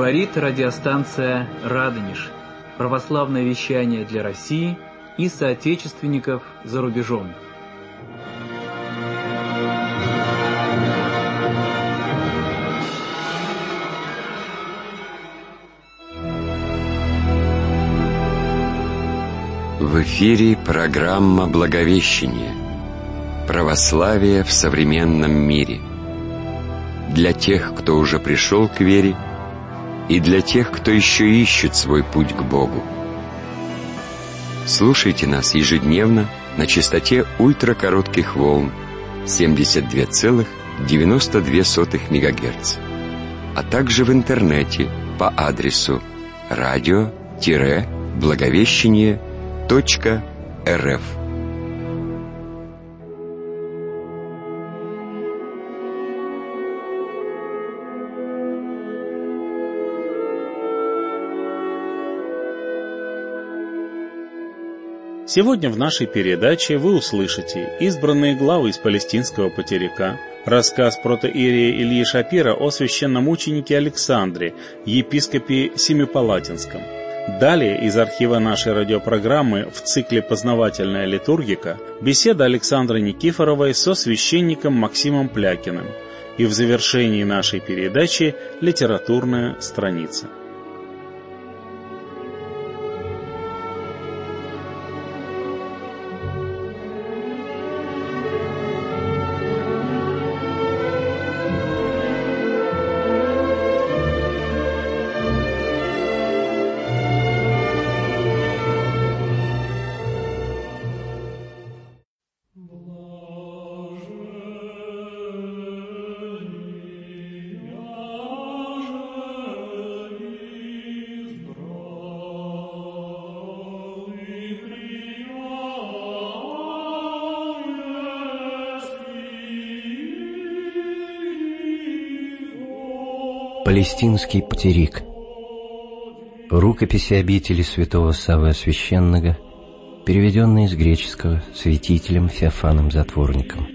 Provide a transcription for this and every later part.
Говорит радиостанция «Радонеж». Православное вещание для России и соотечественников за рубежом. В эфире программа «Благовещение. Православие в современном мире». Для тех, кто уже пришел к вере, и для тех, кто еще ищет свой путь к Богу. Слушайте нас ежедневно на частоте ультракоротких волн 72,92 МГц, а также в интернете по адресу radio-благовещение.рф. Сегодня в нашей передаче вы услышите избранные главы из палестинского потеряка, рассказ протоиерея Ильи Шапира о священномученике Александре, епископе Семипалатинском. Далее из архива нашей радиопрограммы в цикле «Познавательная литургика» беседа Александры Никифоровой со священником Максимом Плякиным. И в завершении нашей передачи литературная страница. Палестинский потерик. Рукописи обители святого Саввы Священного, переведенные с греческого святителем Феофаном Затворником.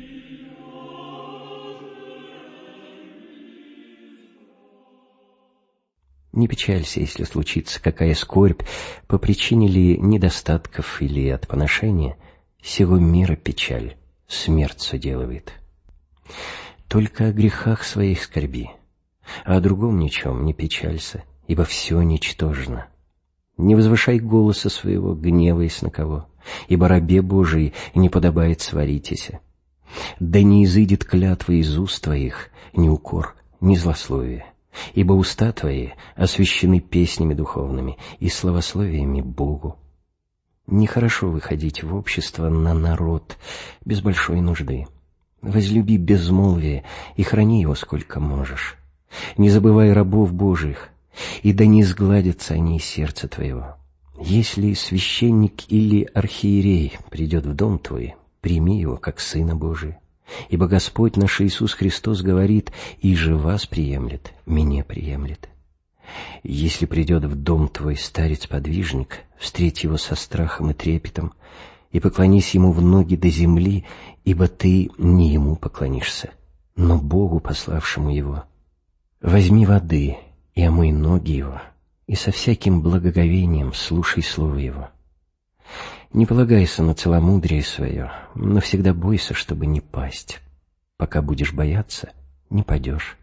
Не печалься, если случится какая скорбь, по причине ли недостатков или от поношения, сего мира печаль, смерть соделывает. Только о грехах своих скорби, а о другом ничем не печалься, ибо все ничтожно. Не возвышай голоса своего, гневаясь на кого, ибо рабе Божий не подобает сваритеся. Да не изыдет клятва из уст твоих, ни укор, ни злословие, ибо уста твои освящены песнями духовными и славословиями Богу. Нехорошо выходить в общество на народ без большой нужды. Возлюби безмолвие и храни его сколько можешь. Не забывай рабов Божиих, и да не сгладятся они из сердца твоего. Если священник или архиерей придет в дом твой, прими его как Сына Божия, ибо Господь наш Иисус Христос говорит: «И же вас приемлет, меня приемлет». Если придет в дом твой старец-подвижник, встреть его со страхом и трепетом, и поклонись ему в ноги до земли, ибо ты не ему поклонишься, но Богу, пославшему его. Возьми воды и омой ноги его, и со всяким благоговением слушай слово его. Не полагайся на целомудрие свое, но всегда бойся, чтобы не пасть. Пока будешь бояться, не падешь.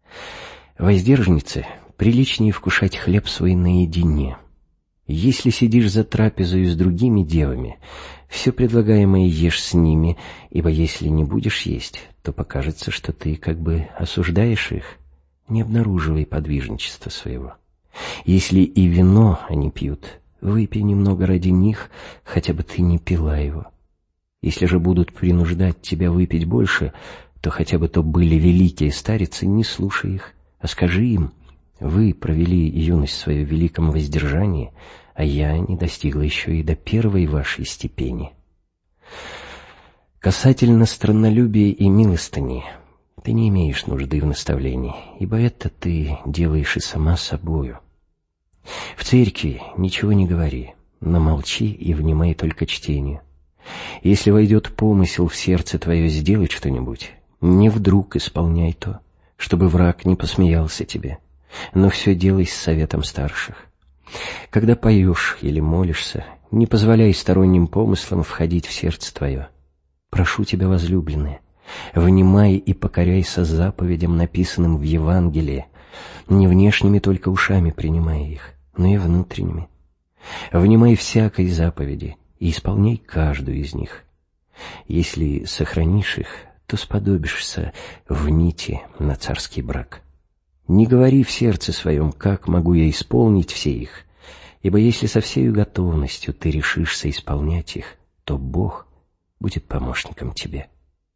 Воздержнице приличнее вкушать хлеб свой наедине. Если сидишь за трапезою с другими девами, все предлагаемое ешь с ними, ибо если не будешь есть, то покажется, что ты как бы осуждаешь их. Не обнаруживай подвижничества своего. Если и вино они пьют, выпей немного ради них, хотя бы ты не пила его. Если же будут принуждать тебя выпить больше, то хотя бы то были великие старицы, не слушай их, а скажи им: вы провели юность свою в великом воздержании, а я не достигла еще и до первой вашей степени. Касательно страннолюбия и милостыни, ты не имеешь нужды в наставлении, ибо это ты делаешь и сама собою. В церкви ничего не говори, но молчи и внимай только чтению. Если войдет помысел в сердце твое сделать что-нибудь, не вдруг исполняй то, чтобы враг не посмеялся тебе, но все делай с советом старших. Когда поешь или молишься, не позволяй сторонним помыслам входить в сердце твое. Прошу тебя, возлюбленные, внимай и покоряйся заповедям, написанным в Евангелии, не внешними только ушами принимая их, но и внутренними. Внимай всякой заповеди и исполняй каждую из них. Если сохранишь их, то сподобишься в нити на царский брак. Не говори в сердце своем, как могу я исполнить все их, ибо если со всею готовностью ты решишься исполнять их, то Бог будет помощником тебе.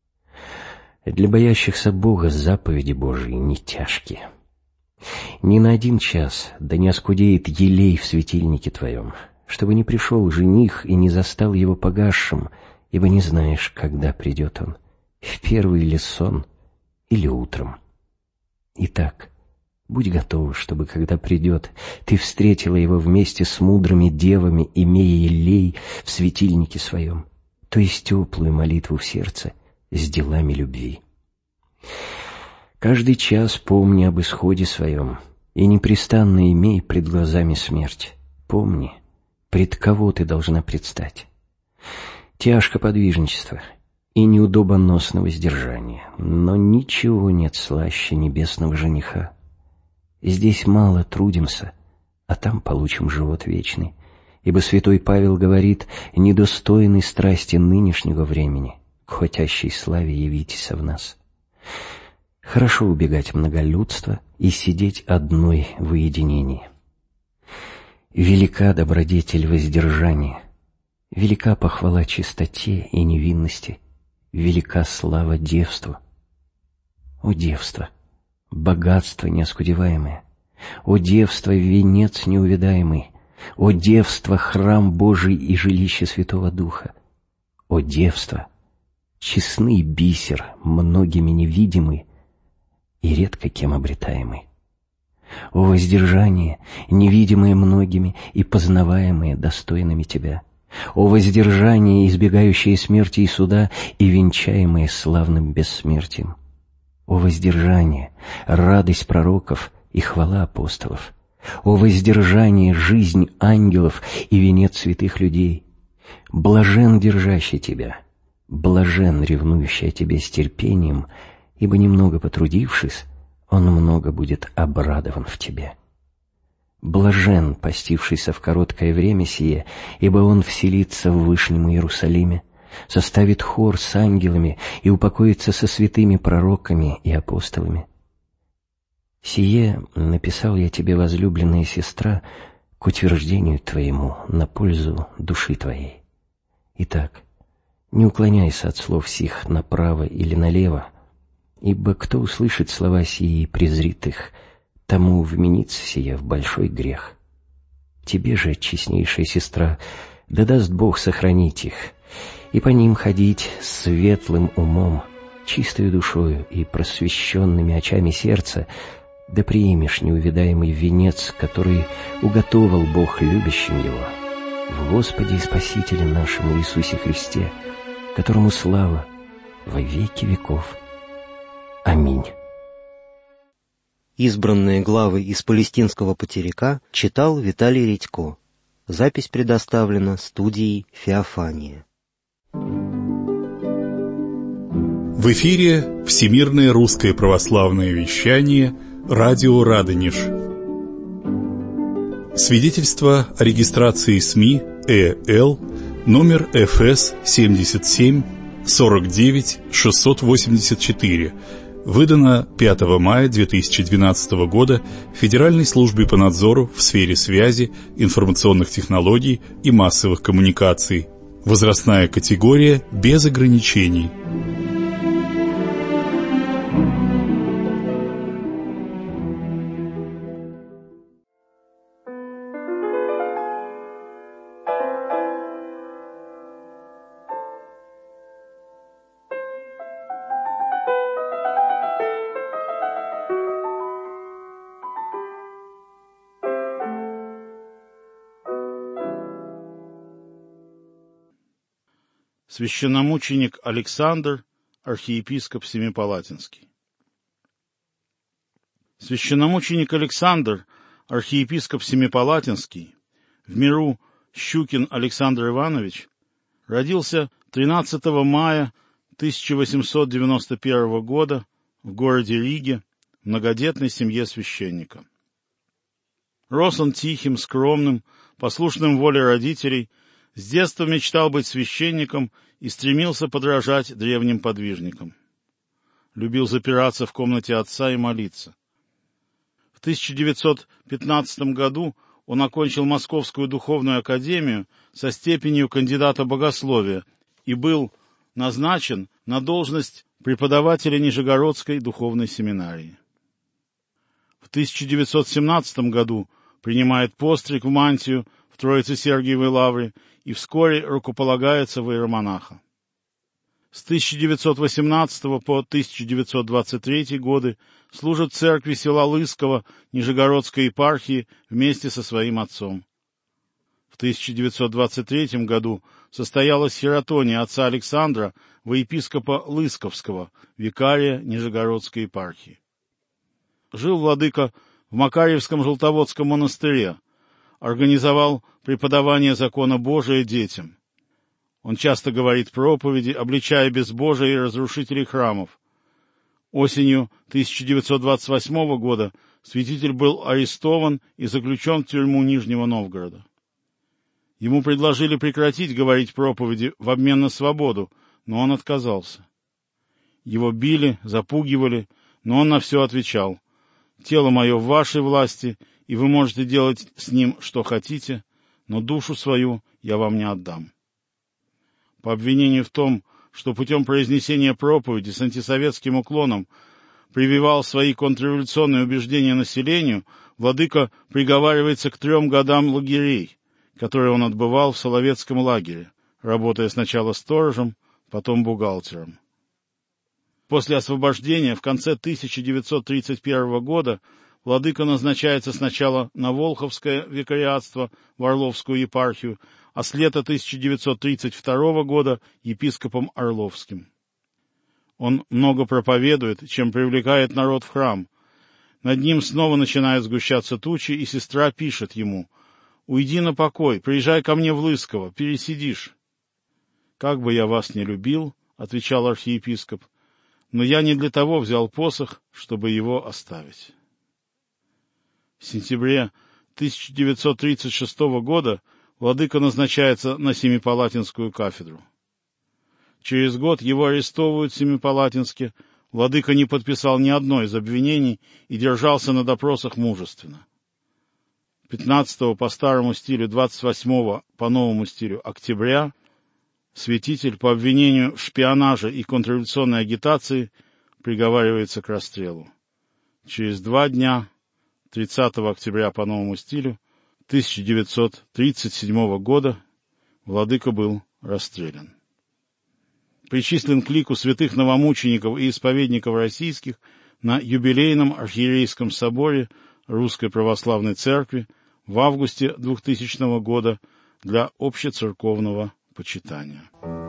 Для боящихся Бога заповеди Божии не тяжкие. Ни на 1 час да не оскудеет елей в светильнике твоем, чтобы не пришел жених и не застал его погасшим, ибо не знаешь, когда придет он, в первый ли сон или утром. Итак, будь готова, чтобы, когда придет, ты встретила его вместе с мудрыми девами, имея елей в светильнике своем, то есть теплую молитву в сердце с делами любви. Каждый час помни об исходе своем, и непрестанно имей пред глазами смерть. Помни, пред кого ты должна предстать. Тяжко подвижничество и неудобоносно воздержание, но ничего нет слаще небесного жениха. Здесь мало трудимся, а там получим живот вечный, ибо святой Павел говорит: «Недостойны страсти нынешнего времени, к хотящей славе явитесь в нас». Хорошо убегать многолюдства и сидеть одной в уединении. Велика добродетель воздержания, велика похвала чистоте и невинности, велика слава девству. О девство, богатство неоскудеваемое! О девство, венец неувядаемый! О девство, храм Божий и жилище Святого Духа! О девство, честный бисер, многими невидимый и редко кем обретаемый! О воздержание, невидимое многими и познаваемое достойными тебя! О воздержание, избегающее смерти и суда и венчаемое славным бессмертием! О воздержание, радость пророков и хвала апостолов! О воздержание, жизнь ангелов и венец святых людей! Блажен держащий тебя, блажен ревнующий о тебе с терпением, ибо немного потрудившись, он много будет обрадован в тебе. Блажен постившийся в короткое время сие, ибо он вселится в Вышнем Иерусалиме, составит хор с ангелами и упокоится со святыми пророками и апостолами. Сие написал я тебе, возлюбленная сестра, к утверждению твоему на пользу души твоей. Итак, не уклоняйся от слов сих направо или налево, ибо кто услышит слова сии и презрит их, тому вменится сие в большой грех. Тебе же, честнейшая сестра, да даст Бог сохранить их, и по ним ходить светлым умом, чистою душою и просвещенными очами сердца, да приимешь неувядаемый венец, который уготовал Бог любящим его, в Господе и Спасителе нашему Иисусе Христе, которому слава во веки веков. Аминь. Избранные главы из Палестинского потеряка читал Виталий Редько. Запись предоставлена студией «Феофания». В эфире Всемирное русское православное вещание «Радио Радонеж». Свидетельство о регистрации СМИ ЭЛ номер ФС 77 49 684, выдано 5 мая 2012 года Федеральной службой по надзору в сфере связи, информационных технологий и массовых коммуникаций. Возрастная категория без ограничений. Священномученик Александр, архиепископ Семипалатинский. Священномученик Александр, архиепископ Семипалатинский, в миру Щукин Александр Иванович, родился 13 мая 1891 года в городе Риге в многодетной семье священника. Рос он тихим, скромным, послушным воле родителей, с детства мечтал быть священником и стремился подражать древним подвижникам. Любил запираться в комнате отца и молиться. В 1915 году он окончил Московскую духовную академию со степенью кандидата богословия и был назначен на должность преподавателя Нижегородской духовной семинарии. В 1917 году принимает постриг в мантию в Троице-Сергиевой лавре и вскоре рукополагается в иеромонаха. С 1918 по 1923 годы служит в церкви села Лысково Нижегородской епархии вместе со своим отцом. В 1923 году состоялась хератония отца Александра во епископа Лысковского, викария Нижегородской епархии. Жил владыка в Макарьевском Желтоводском монастыре, организовал преподавание закона Божия детям. Он часто говорит проповеди, обличая безбожие и разрушителей храмов. Осенью 1928 года святитель был арестован и заключен в тюрьму Нижнего Новгорода. Ему предложили прекратить говорить проповеди в обмен на свободу, но он отказался. Его били, запугивали, но он на все отвечал: «Тело мое в вашей власти, и вы можете делать с ним, что хотите, но душу свою я вам не отдам». По обвинению в том, что путем произнесения проповеди с антисоветским уклоном прививал свои контрреволюционные убеждения населению, владыка приговаривается к 3 годам лагерей, которые он отбывал в Соловецком лагере, работая сначала сторожем, потом бухгалтером. После освобождения в конце 1931 года владыка назначается сначала на Волховское викариатство в Орловскую епархию, а с лета 1932 года епископом Орловским. Он много проповедует, чем привлекает народ в храм. Над ним снова начинают сгущаться тучи, и сестра пишет ему: «Уйди на покой, приезжай ко мне в Лысково, пересидишь». «Как бы я вас не любил, — отвечал архиепископ, — но я не для того взял посох, чтобы его оставить». В сентябре 1936 года владыка назначается на Семипалатинскую кафедру. Через год его арестовывают в Семипалатинске, владыка не подписал ни одно из обвинений и держался на допросах мужественно. 15 по старому стилю, 28 по новому стилю октября святитель по обвинению в шпионаже и контрреволюционной агитации приговаривается к расстрелу. Через 2 дня, 30 октября по новому стилю 1937 года, владыка был расстрелян. Причислен к лику святых новомучеников и исповедников российских на юбилейном архиерейском соборе Русской Православной Церкви в августе 2000 года для общецерковного почитания.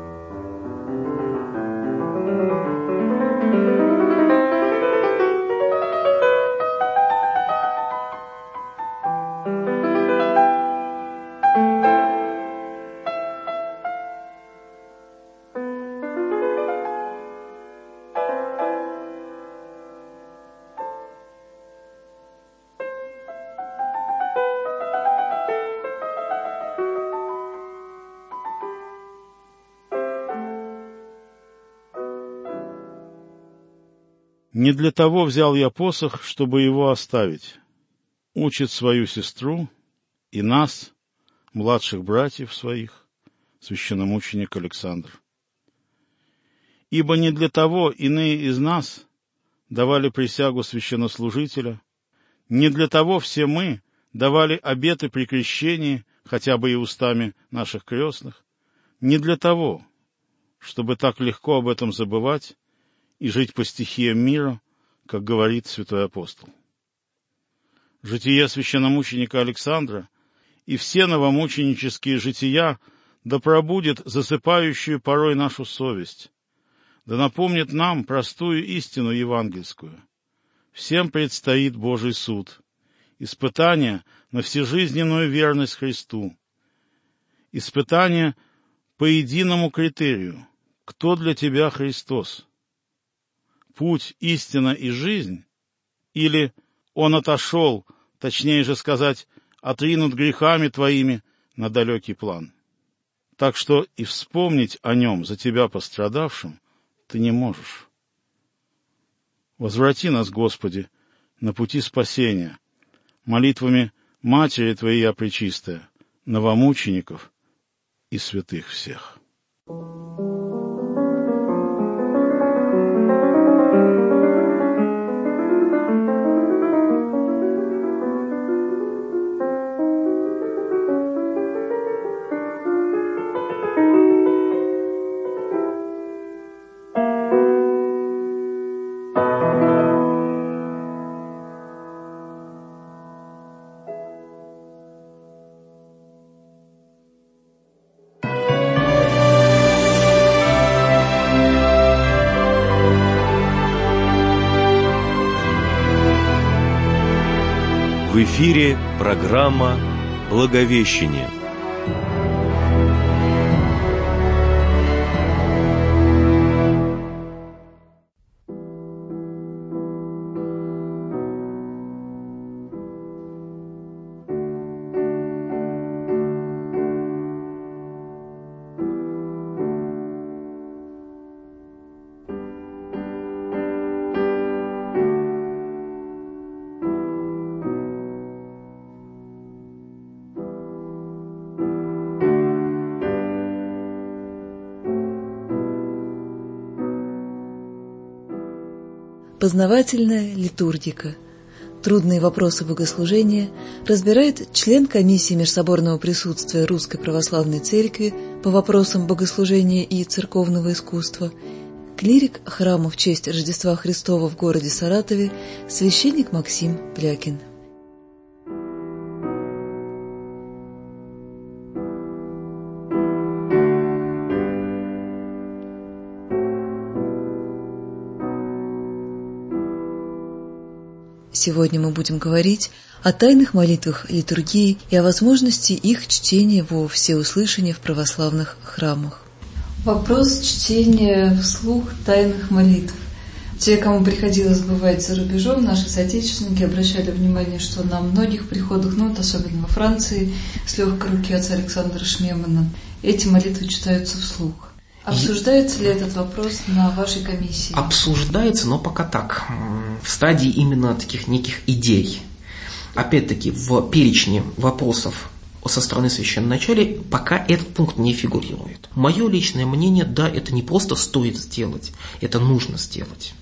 «Не для того взял я посох, чтобы его оставить», — учит свою сестру и нас, младших братьев своих, священномученик Александр. «Ибо не для того иные из нас давали присягу священнослужителя, не для того все мы давали обеты при крещении, хотя бы и устами наших крестных, не для того, чтобы так легко об этом забывать и жить по стихиям мира, как говорит святой апостол». Житие священномученика Александра и все новомученические жития да пробудет засыпающую порой нашу совесть, да напомнит нам простую истину евангельскую. всем предстоит Божий суд, испытание на всежизненную верность Христу, испытание по единому критерию: кто для тебя Христос? Путь, истина и жизнь? Или Он отошел, точнее же сказать, отринут грехами твоими на далекий план? Так что и вспомнить о Нем, за тебя пострадавшим, ты не можешь. Возврати нас, Господи, на пути спасения, молитвами Матери Твоей Пречистая, новомучеников и святых всех. В эфире программа «Благовещение». Познавательная литургика. Трудные вопросы богослужения разбирает член комиссии межсоборного присутствия Русской Православной Церкви по вопросам богослужения и церковного искусства, клирик храма в честь Рождества Христова в городе Саратове, священник Максим Плякин. Сегодня мы будем говорить о тайных молитвах литургии и о возможности их чтения во всеуслышание в православных храмах. Вопрос чтения вслух тайных молитв. Те, кому приходилось бывать за рубежом, наши соотечественники обращали внимание, что на многих приходах, особенно во Франции, с легкой руки отца Александра Шмемана, эти молитвы читаются вслух. Обсуждается ли этот вопрос на вашей комиссии? Обсуждается, но пока так, в стадии именно таких неких идей. Опять-таки, в перечне вопросов со стороны священноначалия пока этот пункт не фигурирует. Мое личное мнение, да, это не просто стоит сделать, это нужно сделать.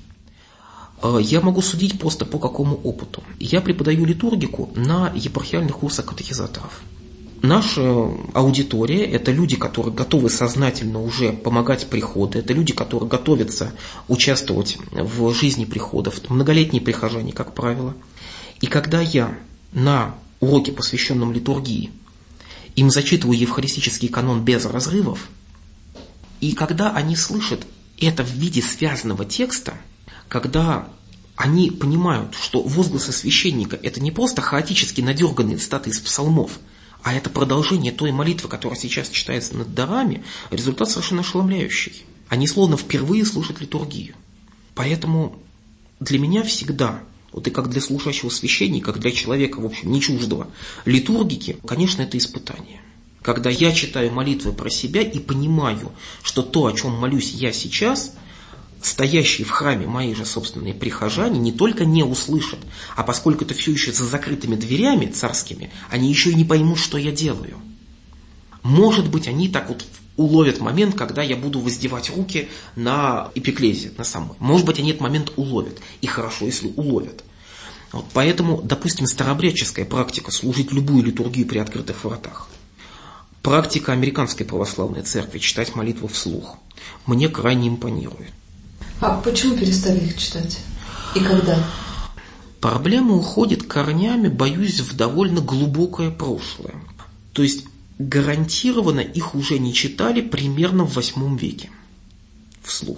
Я могу судить просто по какому опыту. Я преподаю литургику на епархиальных курсах катехизаторов. Наша аудитория – это люди, которые готовы сознательно уже помогать приходу, это люди, которые готовятся участвовать в жизни приходов, многолетние прихожане, как правило. И когда я на уроке, посвященном литургии, им зачитываю евхаристический канон без разрывов, и когда они слышат это в виде связанного текста, когда они понимают, что возгласы священника – это не просто хаотически надерганные цитаты из псалмов, а это продолжение той молитвы, которая сейчас читается над дарами, результат совершенно ошеломляющий. Они словно впервые слышат литургию. Поэтому для меня всегда, вот и как для слушающего священника, как для человека, в общем, не чуждого литургики, конечно, это испытание. Когда я читаю молитвы про себя и понимаю, что то, о чем молюсь я сейчас, стоящие в храме мои же собственные прихожане не только не услышат, а поскольку это все еще за закрытыми дверями царскими, они еще и не поймут, что я делаю. Может быть, они так вот уловят момент, когда я буду воздевать руки на эпиклезе, на самой. Может быть, они этот момент уловят. И хорошо, если уловят. Вот поэтому, допустим, старообрядческая практика служить любую литургию при открытых вратах. Практика американской православной церкви читать молитву вслух мне крайне импонирует. А почему перестали их читать? И когда? Проблема уходит корнями, боюсь, в довольно глубокое прошлое. То есть гарантированно их уже не читали примерно в VIII веке вслух.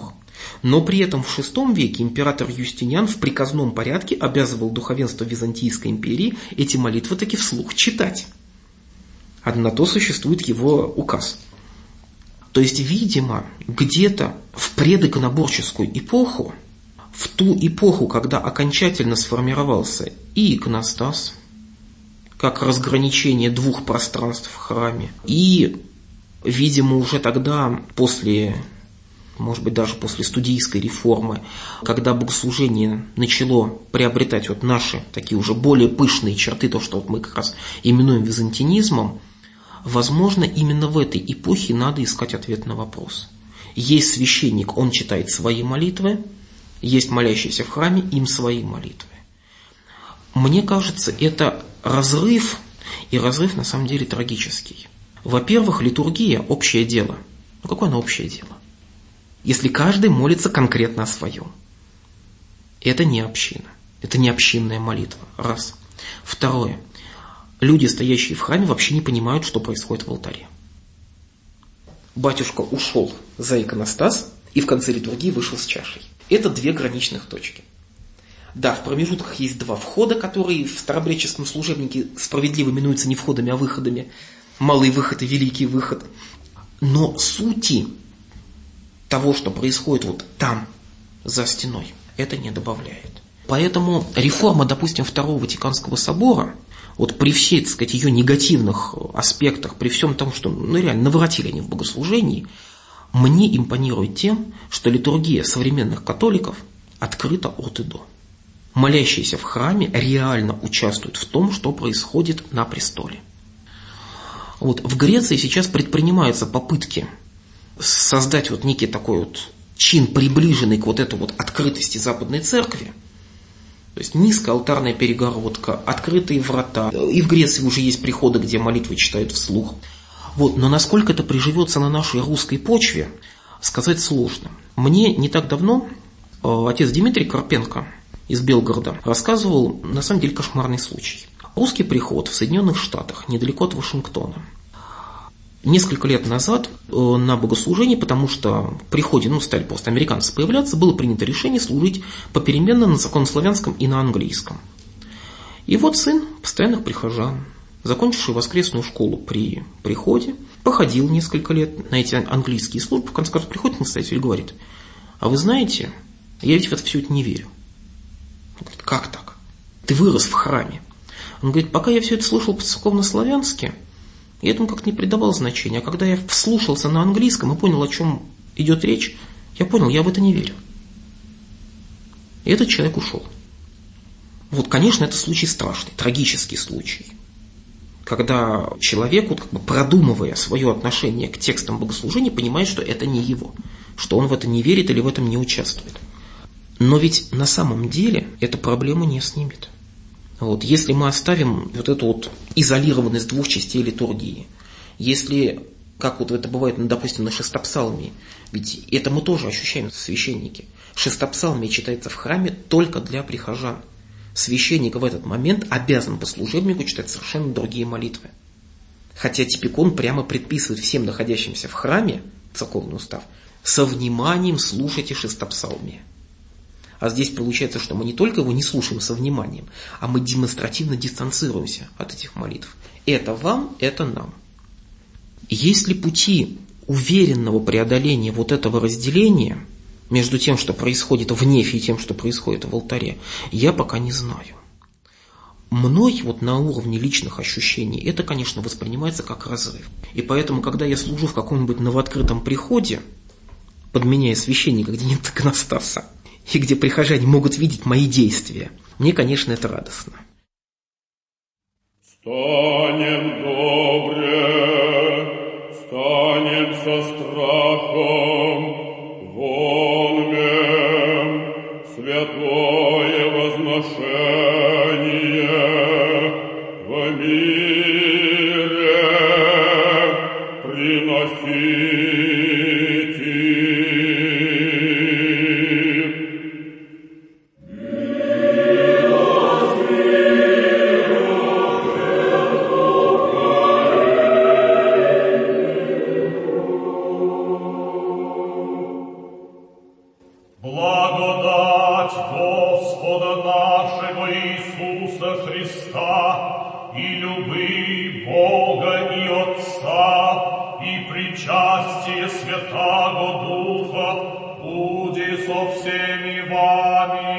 Но при этом в VI веке император Юстиниан в приказном порядке обязывал духовенство Византийской империи эти молитвы таки вслух читать. А на то существует его указ. То есть, видимо, где-то в предиконоборческую эпоху, в ту эпоху, когда окончательно сформировался и иконостас, как разграничение двух пространств в храме, и, видимо, уже тогда, может быть, даже после студийской реформы, когда богослужение начало приобретать вот наши такие уже более пышные черты, то, что вот мы как раз именуем византинизмом, возможно, именно в этой эпохе надо искать ответ на вопрос. Есть священник, он читает свои молитвы, есть молящиеся в храме, им свои молитвы. Мне кажется, это разрыв, и разрыв на самом деле трагический. Во-первых, литургия – общее дело. Ну какое оно общее дело? Если каждый молится конкретно о своем. Это не община, это не общинная молитва. Раз. Второе. Люди, стоящие в храме, вообще не понимают, что происходит в алтаре. Батюшка ушел за иконостас и в конце литургии вышел с чашей. Это две граничных точки. Да, в промежутках есть два входа, которые в старообрядческом служебнике справедливо именуются не входами, а выходами. Малый выход и великий выход. Но сути того, что происходит вот там, за стеной, это не добавляет. Поэтому реформа, допустим, Второго Ватиканского собора, вот при всей, так сказать, ее негативных аспектах, при всем том, что реально наворотили они в богослужении, мне импонирует тем, что литургия современных католиков открыта от и до. Молящиеся в храме реально участвуют в том, что происходит на престоле. Вот в Греции сейчас предпринимаются попытки создать вот некий такой вот чин, приближенный к вот этой вот открытости Западной Церкви. То есть низкая алтарная перегородка, открытые врата. И в Греции уже есть приходы, где молитвы читают вслух. Вот. Но насколько это приживется на нашей русской почве, сказать сложно. Мне не так давно отец Дмитрий Карпенко из Белгорода рассказывал, на самом деле, кошмарный случай. Русский приход в Соединенных Штатах, недалеко от Вашингтона. Несколько лет назад на богослужении, потому что в приходе стали просто американцы появляться, было принято решение служить попеременно на законославянском и на английском. И вот сын постоянных прихожан, закончивший воскресную школу при приходе, походил несколько лет на эти английские службы, в конце концов приходит настоятель и говорит: а вы знаете, я ведь в это все это не верю. Он говорит: как так? Ты вырос в храме. Он говорит: пока я все это слышал по-церковно-славянски, я этому как-то не придавал значения. А когда я вслушался на английском и понял, о чем идет речь, я понял, я в это не верю. И этот человек ушел. Вот, конечно, это случай страшный, трагический случай. Когда человек, вот, продумывая свое отношение к текстам богослужения, понимает, что это не его, что он в это не верит или в этом не участвует. Но ведь на самом деле эта проблема не снимет. Вот, если мы оставим вот эту вот изолированность двух частей литургии, если, как вот это бывает, допустим, на шестопсалмии, ведь это мы тоже ощущаем, священники, шестопсалмие читается в храме только для прихожан. Священник в этот момент обязан по служебнику читать совершенно другие молитвы. Хотя типикон прямо предписывает всем находящимся в храме, церковный устав, со вниманием слушайте шестопсалмие. А здесь получается, что мы не только его не слушаем со вниманием, а мы демонстративно дистанцируемся от этих молитв. Это вам, это нам. Есть ли пути уверенного преодоления вот этого разделения между тем, что происходит в нефе, и тем, что происходит в алтаре, я пока не знаю. Мной вот на уровне личных ощущений это, конечно, воспринимается как разрыв. И поэтому, когда я служу в каком-нибудь новооткрытом приходе, подменяя священника, где нет иконостаса, и где прихожане могут видеть мои действия, мне, конечно, это радостно. Станем добре, станем со страхом, вонмем святое возношение в мире приносите. Святаго Духа, буди со всеми вами.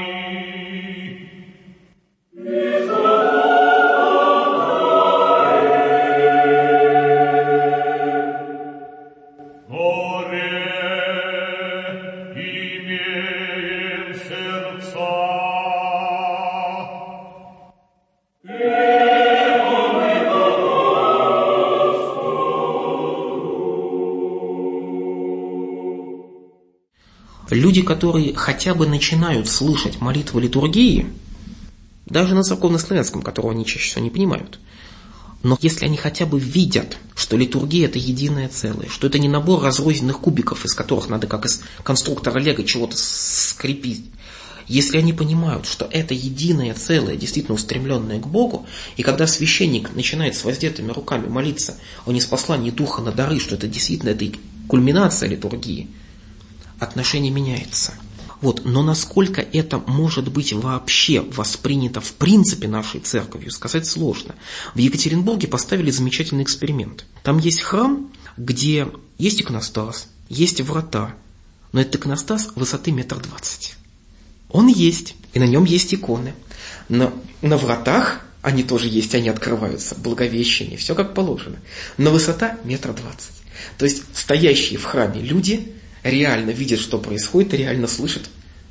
Люди, которые хотя бы начинают слышать молитвы литургии, даже на церковнославянском, которого они чаще всего не понимают, но если они хотя бы видят, что литургия – это единое целое, что это не набор разрозненных кубиков, из которых надо, как из конструктора Лего, чего-то скрепить, если они понимают, что это единое целое, действительно устремленное к Богу, и когда священник начинает с воздетыми руками молиться о ниспослании Духа на дары, что это действительно это кульминация литургии, отношение меняется. Но насколько это может быть вообще воспринято в принципе нашей церковью, сказать сложно. В Екатеринбурге поставили замечательный эксперимент. Там есть храм, где есть иконостас, есть врата, но этот иконостас высоты 1,20 метра. Он есть, и на нем есть иконы. На вратах они тоже есть, они открываются, Благовещение, все как положено. Но высота 1,20 метра. То есть стоящие в храме люди реально видят, что происходит, и реально слышат,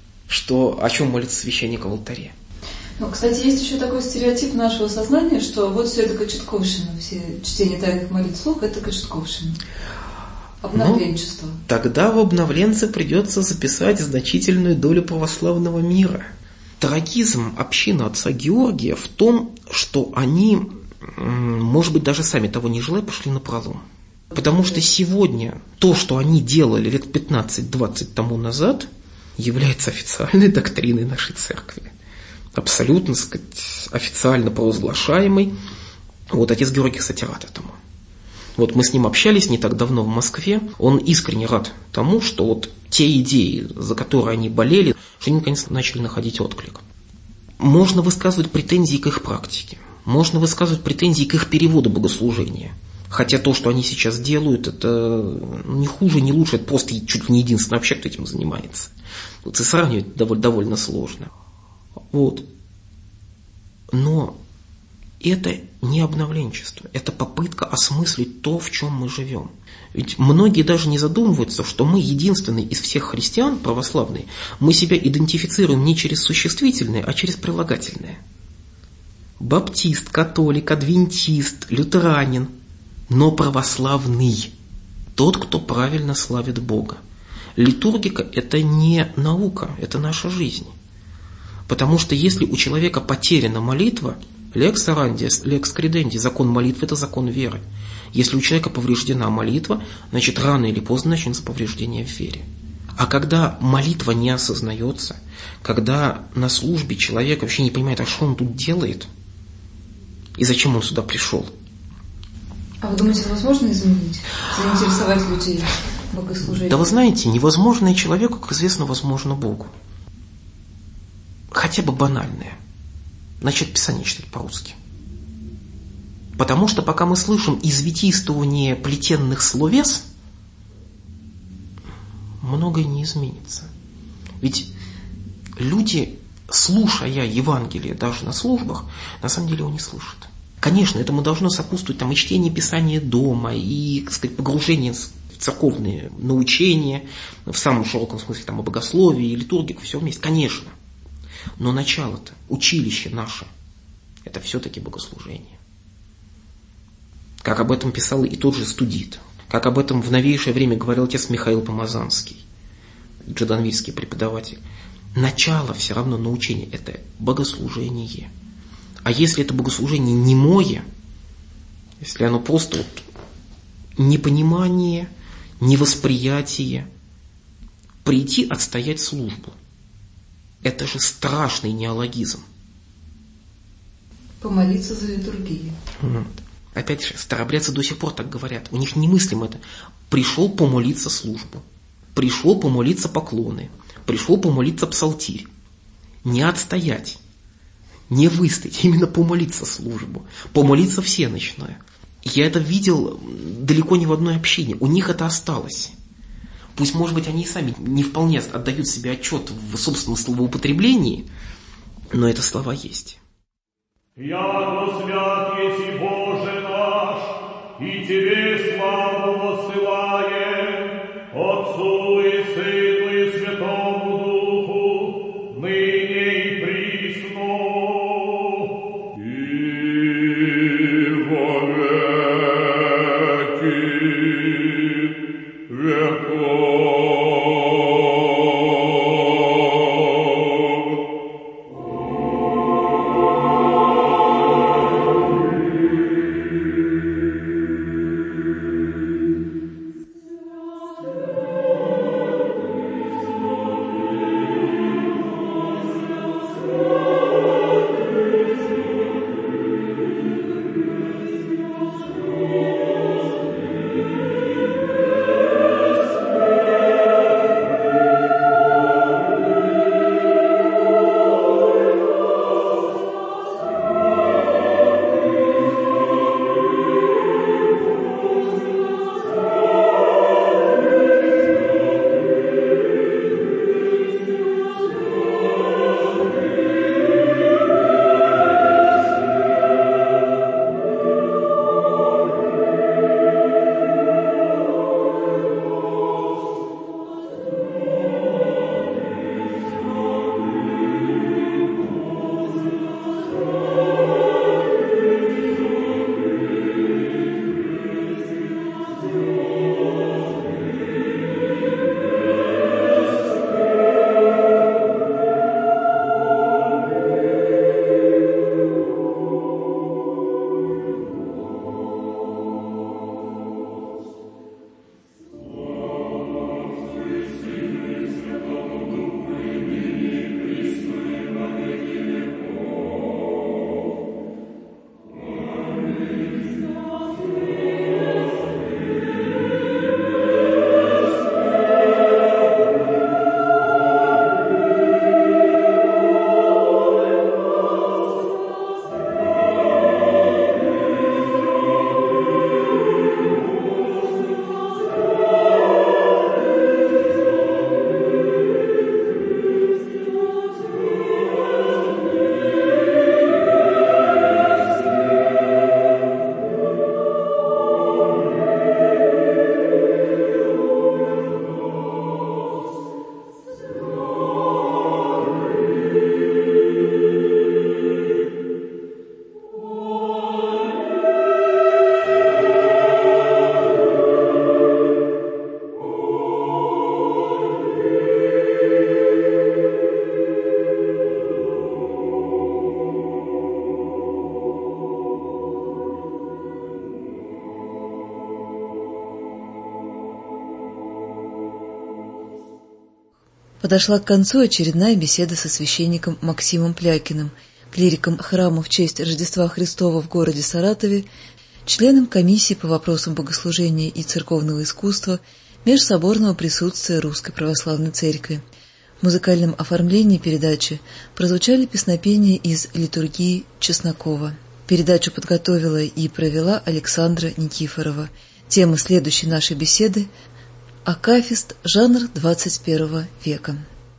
о чем молится священник в алтаре. Кстати, есть еще такой стереотип нашего сознания, что вот все это кочетковщина, все чтение тайных молитв вслух – это кочетковщина, обновленчество. Тогда в обновленце придется записать значительную долю православного мира. Трагизм общины отца Георгия в том, что они, может быть, даже сами того не желая, пошли напролом. Потому что сегодня то, что они делали лет 15-20 тому назад, является официальной доктриной нашей церкви. Абсолютно, официально провозглашаемой. Отец Георгий, кстати, рад этому. Мы с ним общались не так давно в Москве. Он искренне рад тому, что те идеи, за которые они болели, что они наконец начали находить отклик. Можно высказывать претензии к их практике. Можно высказывать претензии к их переводу богослужения. Хотя то, что они сейчас делают, это не хуже, не лучше, это просто чуть ли не единственный вообще, кто этим занимается. И сравнивать довольно сложно. Но это не обновленчество, это попытка осмыслить то, в чем мы живем. Ведь многие даже не задумываются, что мы единственные из всех христиан, православные, мы себя идентифицируем не через существительное, а через прилагательное. Баптист, католик, адвентист, лютеранин, но православный, тот, кто правильно славит Бога. Литургика – это не наука, это наша жизнь. Потому что если у человека потеряна молитва, лекс оранди, лекс креденди, закон молитвы – это закон веры. Если у человека повреждена молитва, значит рано или поздно начнется повреждение в вере. А когда молитва не осознается, когда на службе человек вообще не понимает, а что он тут делает, и зачем он сюда пришел. А вы думаете, возможно изменить, заинтересовать людей богослужением? Да вы знаете, невозможное человеку, как известно, возможно Богу. Хотя бы банальное. Начать Писание читать по-русски. Потому что пока мы слышим извитистывание плетенных словес, многое не изменится. Ведь люди, слушая Евангелие даже на службах, на самом деле его не слышат. Конечно, этому должно сопутствовать и чтение Писания дома, и, погружение в церковные научения, в самом широком смысле о богословии, и литургику, все вместе, конечно. Но начало-то, училище наше, это все-таки богослужение. Как об этом писал и тот же Студит, как об этом в новейшее время говорил отец Михаил Помазанский, джаданвильский преподаватель. Начало все равно научения – это богослужение. А если это богослужение немое, если оно просто непонимание, невосприятие, прийти отстоять службу – это же страшный неологизм. Помолиться за литургию. Опять же, старообрядцы до сих пор так говорят. У них немыслимо это. Пришел помолиться службу, пришел помолиться поклоны, пришел помолиться псалтирь. Не отстоять, не выстоять, именно помолиться службу, помолиться всеночное. Я это видел далеко не в одной общине. У них это осталось. Пусть, может быть, они и сами не вполне отдают себе отчет в собственном словоупотреблении, но это слова есть. «Яко свят еси Боже наш, и Тебе славу воссылаем, Отцу и Сыну и Святому Духу, ныне и присно, и во веки веков». Подошла к концу очередная беседа со священником Максимом Плякиным, клириком храма в честь Рождества Христова в городе Саратове, членом комиссии по вопросам богослужения и церковного искусства межсоборного присутствия Русской Православной Церкви. В музыкальном оформлении передачи прозвучали песнопения из литургии Чеснокова. Передачу подготовила и провела Александра Никифорова. Тема следующей нашей беседы — акафист, жанр 21 века.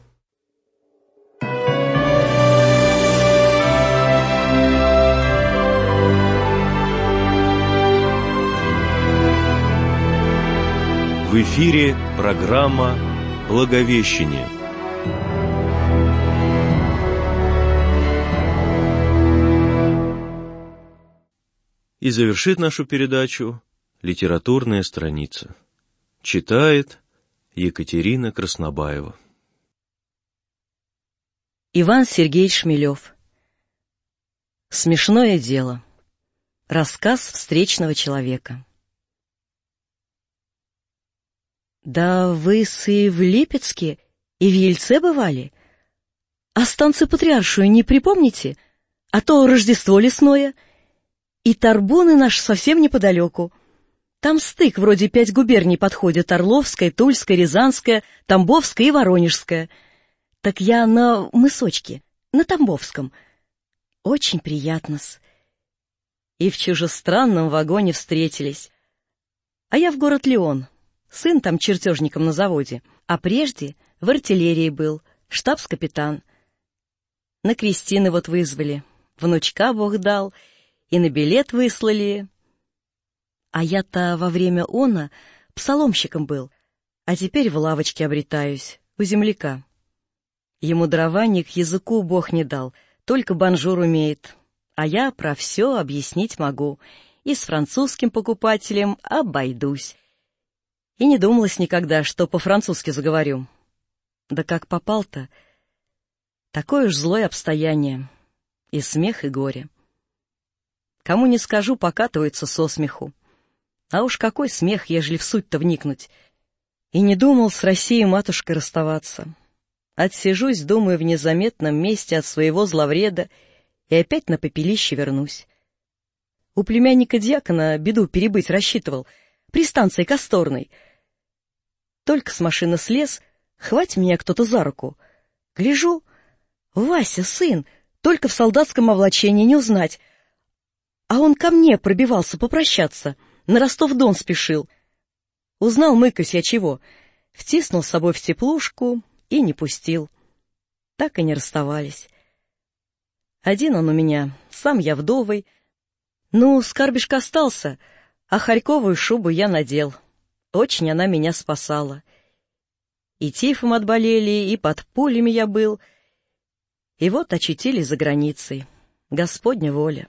В эфире программа «Благовещение». И завершит нашу передачу литературная страница. Читает Екатерина Краснобаева. Иван Сергеевич Шмелев. Смешное дело. Рассказ встречного человека. Да вы-с и в Липецке, и в Ельце бывали? А станцию Патриаршую не припомните? А то Рождество лесное. И Тарбуны наш совсем неподалеку. Там стык, вроде 5 губерний подходят: Орловская, Тульская, Рязанская, Тамбовская и Воронежская. Так я на мысочке, на Тамбовском. Очень приятно-с. И в чужестранном вагоне встретились. А я в город Лион. сын там чертежником на заводе, а прежде в артиллерии был, штабс-капитан. На крестины вот вызвали, внучка Бог дал, и на билет выслали. А я-то во время она псаломщиком был, а теперь в лавочке обретаюсь, у земляка. Ему дрова ни к языку Бог не дал, только бонжур умеет, а я про все объяснить могу, и с французским покупателем обойдусь. И не думалось никогда, что по-французски заговорю. Да как попал-то, такое уж злое обстояние, и смех, и горе. Кому не скажу, покатывается со смеху. А уж какой смех, ежели в суть-то вникнуть. И не думал с Россией матушкой расставаться. Отсижусь, думаю, в незаметном месте от своего зловреда и опять на пепелище вернусь. У племянника дьякона беду перебыть рассчитывал, при станции Косторной. Только с машины слез, хвать меня кто-то за руку. Гляжу, Вася, сын, только в солдатском облачении не узнать. А он ко мне пробивался попрощаться, на Ростов-Дон спешил. Узнал, мыкась я чего, втиснул с собой в теплушку и не пустил. Так и не расставались. Один он у меня, сам я вдовый. Ну, скарбишка остался, а харьковую шубу я надел. Очень она меня спасала. И тифом отболели, и под пулями я был. И вот очутились за границей. Господня воля.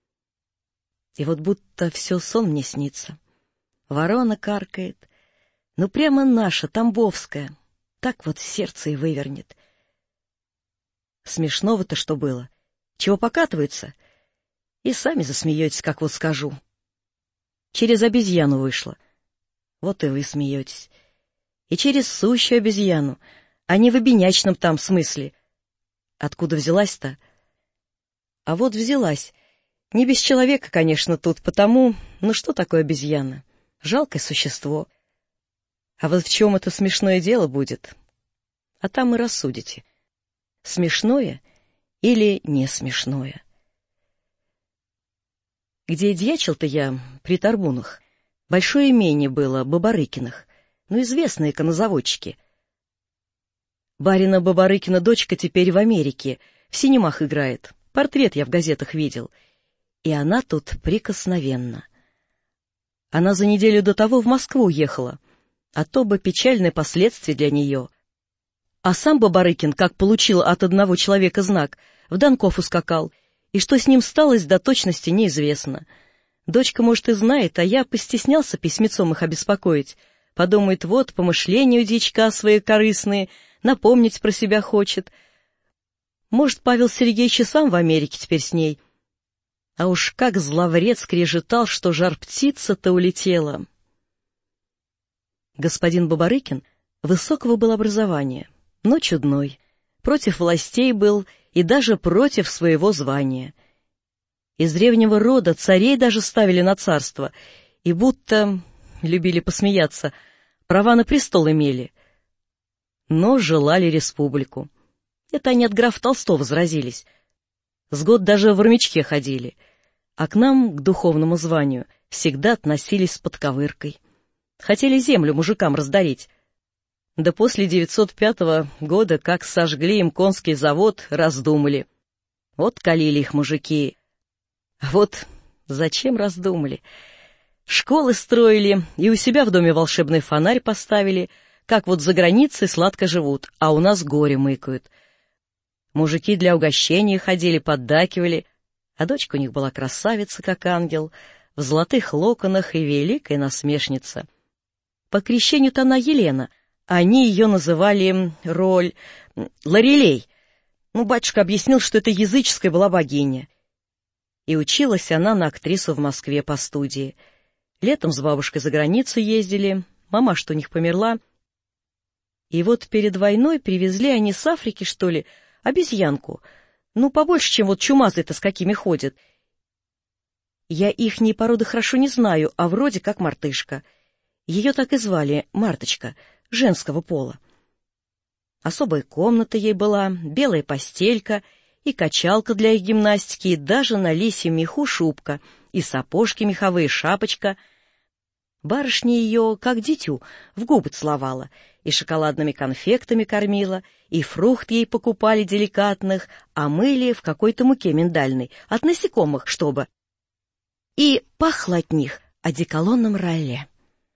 И вот будто все сон мне снится. Ворона каркает. Ну, прямо наша, тамбовская. Так вот сердце и вывернет. Смешного-то что было? Чего покатываются? И сами засмеетесь, как вот скажу. Через обезьяну вышла. Вот и вы смеетесь. И через сущую обезьяну, а не в обинячном там смысле. Откуда взялась-то? А вот взялась. Не без человека, конечно, тут, потому... Ну что такое обезьяна? Жалкое существо. А вот в чем это смешное дело будет? А там и рассудите. Смешное или не смешное? Где дьячил-то я, при Тарбунах, большое имение было Бабарыкиных, ну, известные конозаводчики. Барина Бабарыкина дочка теперь в Америке, в синемах играет, портрет я в газетах видел. И она тут прикосновенна. Она за неделю до того в Москву уехала, а то бы печальные последствия для нее. А сам Бабарыкин, как получил от одного человека знак, в Донков ускакал, и что с ним сталось, до точности неизвестно. Дочка, может, и знает, а я постеснялся письмецом их обеспокоить. Подумает, вот, помышления у дичка свои корыстные, напомнить про себя хочет. Может, Павел Сергеевич и сам в Америке теперь с ней. А уж как зловред скрежетал, что жар-птица-то улетела. Господин Бабарыкин высокого был образования, но чудной, против властей был и даже против своего звания. Из древнего рода царей даже ставили на царство, и будто, любили посмеяться, права на престол имели. Но желали республику. Это они от графа Толстого заразились. С год даже в армячке ходили, а к нам, к духовному званию, всегда относились с подковыркой. Хотели землю мужикам раздарить. Да после 905 года, как сожгли им конский завод, раздумали. Вот калили их мужики. А вот зачем раздумали? Школы строили и у себя в доме волшебный фонарь поставили, как вот за границей сладко живут, а у нас горе мыкают. Мужики для угощения ходили, поддакивали, а дочка у них была красавица, как ангел, в золотых локонах и великая насмешница. По крещению-то она Елена, а они ее называли Лорелей. Ну, батюшка объяснил, что это языческая была богиня. И училась она на актрису в Москве по студии. Летом с бабушкой за границу ездили, мамаша-то у них померла. И вот перед войной привезли они с Африки, что ли, обезьянку. Ну, побольше, чем вот чумазые-то с какими ходят. Я ихние породы хорошо не знаю, а вроде как мартышка. Ее так и звали Марточка, женского пола. Особая комната ей была, белая постелька и качалка для их гимнастики, и даже на лисьем меху шубка, и сапожки меховые, шапочка. Барышня ее, как дитю, в губы целовала, и шоколадными конфектами кормила, и фрукт ей покупали деликатных, а мыли в какой-то муке миндальной, от насекомых, чтобы. И пахло от них одеколоном Ролле.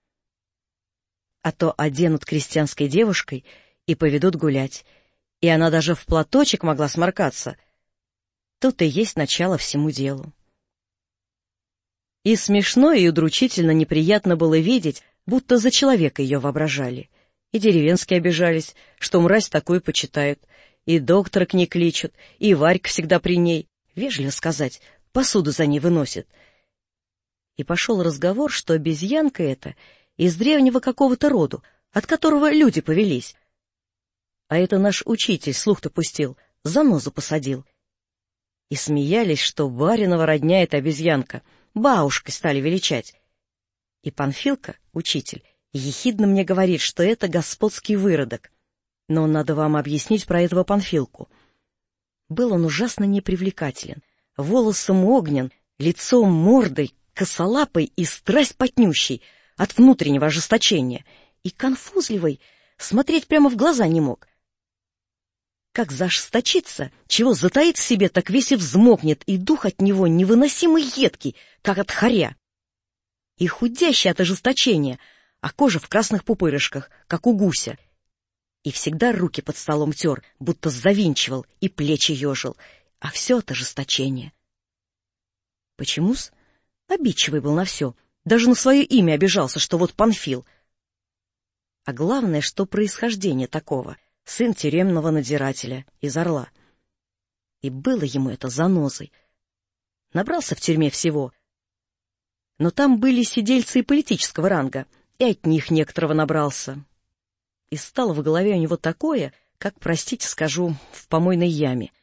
А то оденут крестьянской девушкой и поведут гулять, и она даже в платочек могла сморкаться. Тут и есть начало всему делу. И смешно, и удручительно неприятно было видеть, будто за человека ее воображали. И деревенские обижались, что мразь такую почитают, и доктора к ней кличут, и Варька всегда при ней, вежливо сказать, посуду за ней выносит. И пошел разговор, что обезьянка эта из древнего какого-то роду, от которого люди повелись. А это наш учитель слух-то пустил, занозу посадил. И смеялись, что баринова родня эта обезьянка, бабушкой стали величать. И Панфилка, учитель, ехидно мне говорит, что это господский выродок. Но надо вам объяснить про этого Панфилку. Был он ужасно непривлекателен, волосом огнен, лицом мордой, косолапой и страсть потнющей от внутреннего ожесточения, и конфузливый, смотреть прямо в глаза не мог. Как заожесточится, чего затаит в себе, так весь и взмокнет, и дух от него невыносимо едкий, как от хоря. И худящий от ожесточения, а кожа в красных пупырышках, как у гуся. И всегда руки под столом тер, будто завинчивал, и плечи ежил, а все от ожесточения. Почему-с? Обидчивый был на все, даже на свое имя обижался, что вот Панфил. А главное, что происхождение такого — сын тюремного надзирателя из Орла. И было ему это занозой. Набрался в тюрьме всего. Но там были сидельцы и политического ранга, и от них некоторого набрался. И стало в голове у него такое, как, простите, скажу, в помойной яме.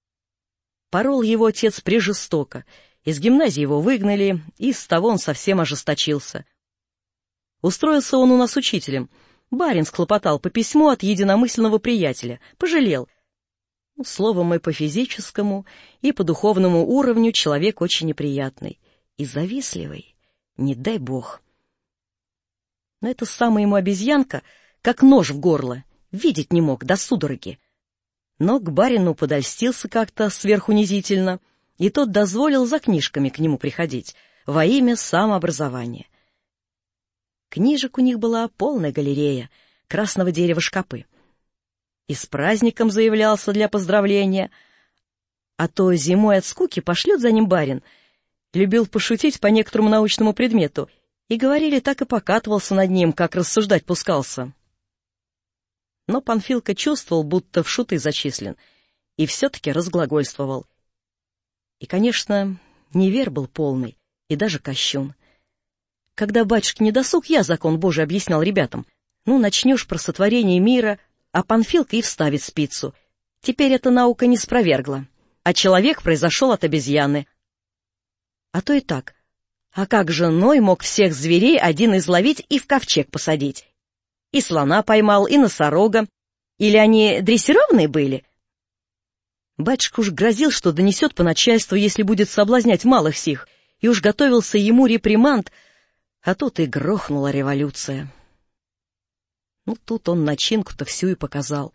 Порол его отец прежестоко, из гимназии его выгнали, и с того он совсем ожесточился. Устроился он у нас учителем. Барин схлопотал по письму от единомысленного приятеля, пожалел. Словом, и по физическому, и по духовному уровню человек очень неприятный. И завистливый, не дай бог. Но эта самая ему обезьянка, как нож в горло, видеть не мог до судороги. Но к барину подольстился как-то сверхунизительно, и тот дозволил за книжками к нему приходить во имя самообразования. Книжек у них была полная галерея, красного дерева шкапы. И с праздником заявлялся для поздравления, а то зимой от скуки пошлет за ним барин. Любил пошутить по некоторому научному предмету, и, говорили, так и покатывался над ним, как рассуждать пускался. Но Панфилка чувствовал, будто в шуты зачислен, и все-таки разглагольствовал. И, конечно, невер был полный, и даже кощун. Когда батюшке не досуг, я закон Божий объяснял ребятам. Ну, начнешь про сотворение мира, а Панфилка и вставит спицу. Теперь эта наука не спровергла, а человек произошел от обезьяны. А то и так. А как же Ной мог всех зверей один изловить и в ковчег посадить? И слона поймал, и носорога. Или они дрессированные были? Батюшка уж грозил, что донесет по начальству, если будет соблазнять малых сих, и уж готовился ему реприманд, а тут и грохнула революция. Ну, тут он начинку-то всю и показал.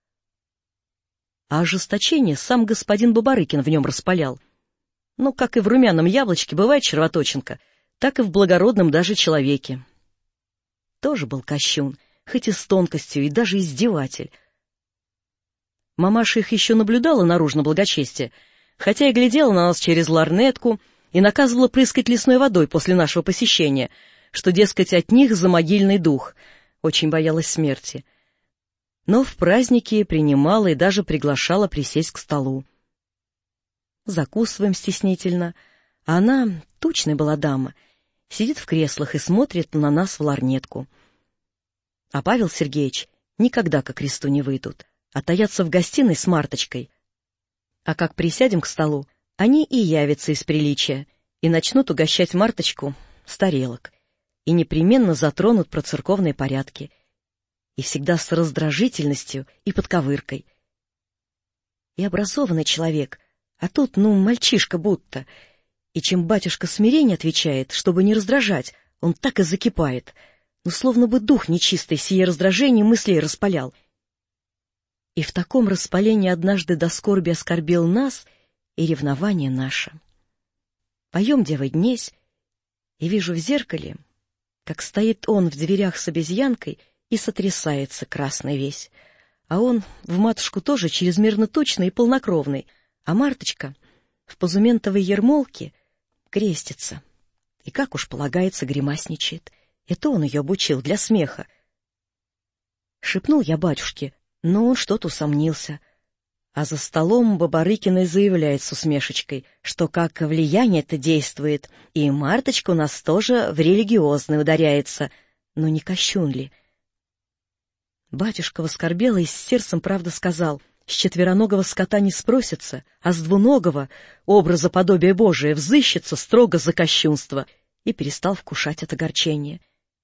А ожесточение сам господин Бабарыкин в нем распалял. Ну, как и в румяном яблочке бывает червоточинка, так и в благородном даже человеке. Тоже был кощун, хоть и с тонкостью, и даже издеватель. Мамаша их еще наблюдала наружно благочестие, хотя и глядела на нас через ларнетку и наказывала прыскать лесной водой после нашего посещения, что, дескать, от них замогильный дух, очень боялась смерти. Но в праздники принимала и даже приглашала присесть к столу. Закусываем стеснительно, а она, тучная была дама, сидит в креслах и смотрит на нас в ларнетку. А Павел Сергеевич никогда ко кресту не выйдут, а таятся в гостиной с Марточкой. А как присядем к столу, они и явятся из приличия и начнут угощать Марточку с тарелок, и непременно затронут про церковные порядки, и всегда с раздражительностью и подковыркой. И образованный человек, а тут, мальчишка будто. И чем батюшка смирение отвечает, чтобы не раздражать, Он так и закипает, словно бы дух нечистый сие раздражение мыслей распалял. И в таком распалении однажды до скорби оскорбил нас и ревнование наше. Поем, дева, днесь, и вижу в зеркале, как стоит он в дверях с обезьянкой и сотрясается красный весь. А он в матушку тоже чрезмерно точный и полнокровный, а Марточка в позументовой ермолке крестится. И, как уж полагается, гримасничает. Это он ее обучил для смеха. Шепнул я батюшке, но он что-то усомнился. А за столом Бабарыкина заявляет с усмешечкой, что как влияние-то действует, и Марточка у нас тоже в религиозный ударяется, но не кощун ли? Батюшка воскорбел и с сердцем правда сказал: с четвероногого скота не спросится, а с двуногого образа подобия Божия взыщется строго за кощунство, и перестал вкушать от огорчения.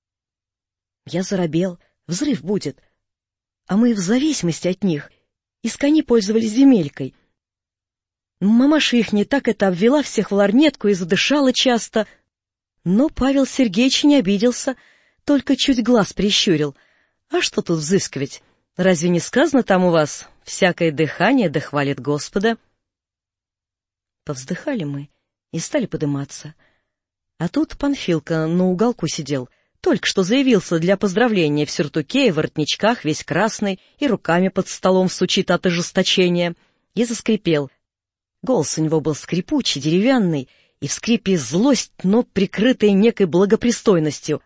Я заробел, взрыв будет, а мы в зависимости от них из кони пользовались земелькой. Мамаша ихняя так это обвела всех в ларнетку и задышала часто, но Павел Сергеевич не обиделся, только чуть глаз прищурил. А что тут взыскивать? Разве не сказано там у вас: всякое дыхание да хвалит Господа? Повздыхали мы и стали подыматься. А тут Панфилка на уголку сидел, только что заявился для поздравления в сюртуке и воротничках, весь красный, и руками под столом сучит от ожесточения, и заскрипел. Голос у него был скрипучий, деревянный, и в скрипе злость, но прикрытая некой благопристойностью.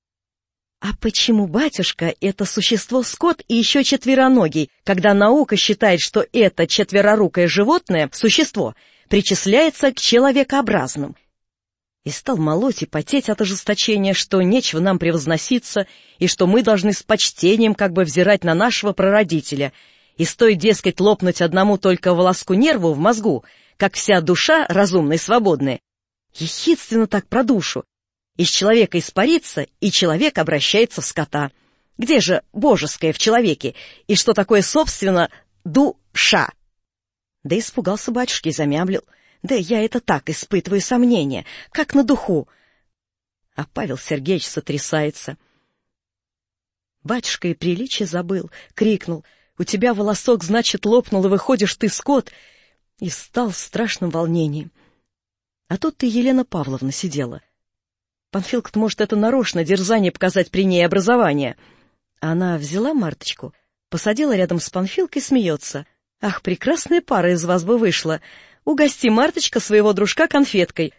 А почему, батюшка, это существо скот и еще четвероногий, когда наука считает, что это четверорукое животное, существо, причисляется к человекообразным? И стал молоть и потеть от ожесточения, что нечего нам превозноситься, и что мы должны с почтением как бы взирать на нашего прародителя, и стоит, дескать, лопнуть одному только волоску нерву в мозгу, как вся душа разумная и свободная, ехидственно так про душу, из человека испарится, и человек обращается в скота. Где же божеское в человеке, и что такое, собственно, душа? Да испугался батюшки и замямлил. Да я это так испытываю сомнения, как на духу. А Павел Сергеевич сотрясается. Батюшка и приличие забыл, крикнул: «У тебя волосок, значит, лопнул, и выходишь ты скот!» И встал в страшном волнении. А тут-то Елена Павловна сидела. Панфилка-то, может, это нарочно дерзание показать при ней образование. А она взяла Марточку, посадила рядом с Панфилкой и смеется. «Ах, прекрасная пара из вас бы вышла! Угости, Марточка, своего дружка конфеткой!»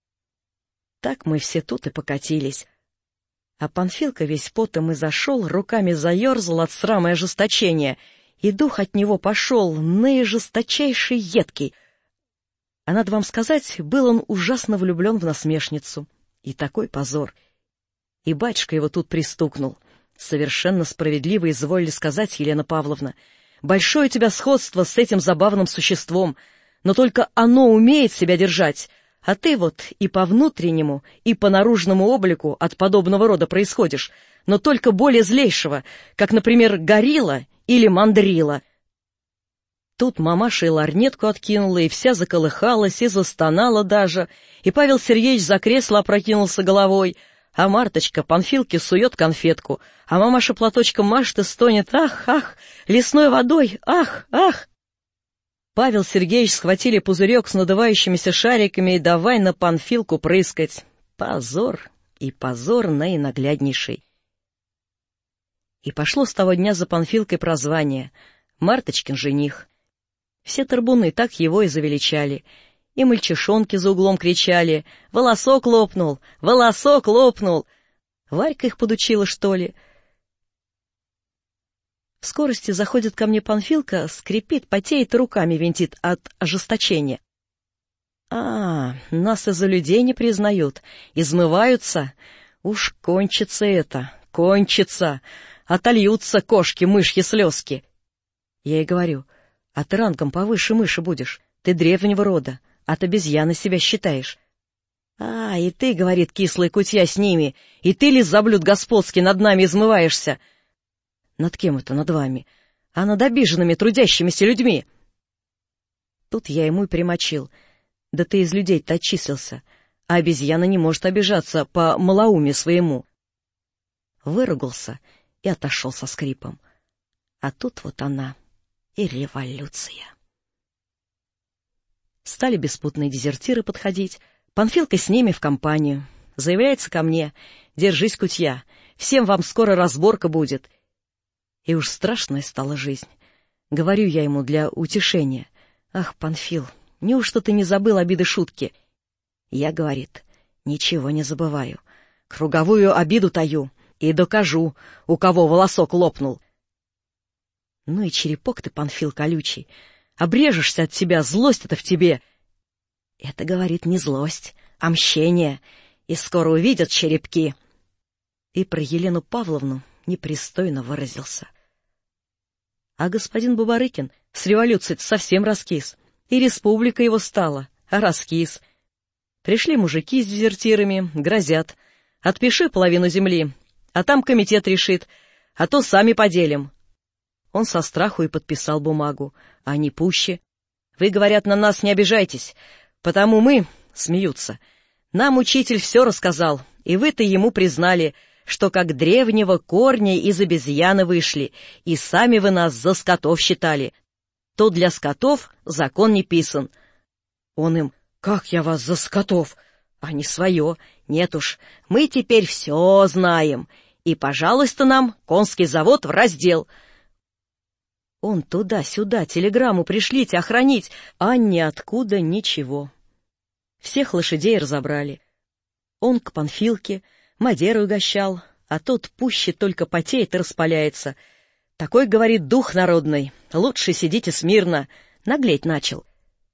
Так мы все тут и покатились. А Панфилка весь потом и зашел, руками заерзал от срама и ожесточения, и дух от него пошел наижесточайший едкий. А надо вам сказать, был он ужасно влюблен в насмешницу. И такой позор. И батюшка его тут пристукнул. Совершенно справедливо изволили сказать, Елена Павловна: большое у тебя сходство с этим забавным существом, но только оно умеет себя держать, а ты вот и по внутреннему, и по наружному облику от подобного рода происходишь, но только более злейшего, как, например, горилла или мандрила. Тут мамаша и ларнетку откинула, и вся заколыхалась, и застонала даже, и Павел Сергеевич за кресло опрокинулся головой, а Марточка Панфилке сует конфетку, а мамаша платочком машет и стонет: «Ах, ах, лесной водой, ах, ах!» Павел Сергеевич схватили пузырек с надувающимися шариками и давай на Панфилку прыскать. Позор, и позор наинагляднейший. И пошло с того дня за Панфилкой прозвание — Марточкин жених. Все торбуны так его и завеличали. И мальчишонки за углом кричали: «Волосок лопнул! Волосок лопнул!» Варька их подучила, что ли? В скорости заходит ко мне Панфилка, скрипит, потеет, руками винтит от ожесточения. А, нас из-за людей не признают, измываются. Уж кончится это, кончится. Отольются кошки-мышьи слезки. Я ей говорю: а ты рангом повыше мыши будешь, ты древнего рода, от обезьяны себя считаешь. А, и ты, говорит, кислая кутья с ними, и ты, лизоблюд господский, над нами измываешься. Над кем это над вами? А над обиженными, трудящимися людьми. Тут я ему и примочил: да ты из людей-то отчислился, а обезьяна не может обижаться по малоумию своему. Выругался и отошел со скрипом. А тут вот она и революция. Стали беспутные дезертиры подходить. Панфилка с ними в компанию. Заявляется ко мне: «Держись, кутья, всем вам скоро разборка будет». И уж страшная стала жизнь. Говорю я ему для утешения: «Ах, Панфил, неужто ты не забыл обиды шутки?» Я, говорит, ничего не забываю. Круговую обиду таю и докажу, у кого волосок лопнул. Ну и черепок ты, Панфил колючий, обрежешься от тебя, злость это в тебе. Это, говорит, не злость, а мщение, и скоро увидят черепки. И про Елену Павловну непристойно выразился. А господин Бабарыкин с революцией-то совсем раскис, и республика его стала, а раскис. Пришли мужики с дезертирами, грозят: «Отпиши половину земли, а там комитет решит, а то сами поделим». Он со страху и подписал бумагу, а они пуще. «Вы, говорят, на нас не обижайтесь, потому мы, — смеются, — нам учитель все рассказал, и вы-то ему признали, что как древнего корня из обезьяны вышли, и сами вы нас за скотов считали. То для скотов закон не писан». Он им: «Как я вас за скотов?» А не свое. «Нет уж, мы теперь все знаем, и, пожалуйста, нам конский завод в раздел». Он туда-сюда телеграмму пришлите охранить, а ниоткуда ничего. Всех лошадей разобрали. Он к Панфилке Мадерой угощал, а тот пуще только потеет и распаляется. Такой, говорит, дух народный, лучше сидите смирно, наглеть начал.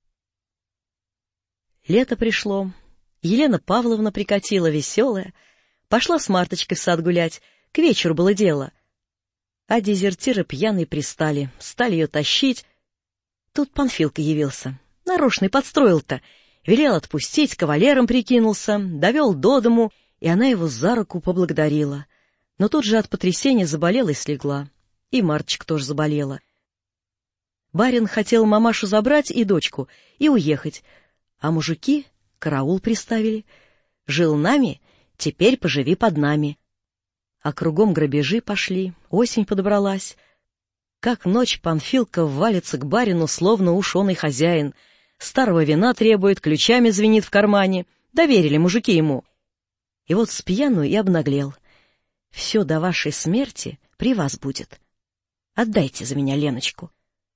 Лето пришло, Елена Павловна прикатила веселая, пошла с Марточкой в сад гулять, к вечеру было дело. А дезертиры пьяные пристали, стали ее тащить. Тут Панфилка явился, нарочный подстроил-то, велел отпустить, кавалером прикинулся, довел до дому, и она его за руку поблагодарила. Но тут же от потрясения заболела и слегла, и Марточка тоже заболела. Барин хотел мамашу забрать и дочку, и уехать, а мужики караул приставили. Жил нами, теперь поживи под нами. А кругом грабежи пошли, осень подобралась. Как ночь Панфилка валится к барину, словно ушеный хозяин. Старого вина требует, ключами звенит в кармане. Доверили мужики ему. И вот с пьяну и обнаглел. Все до вашей смерти при вас будет. Отдайте за меня Леночку.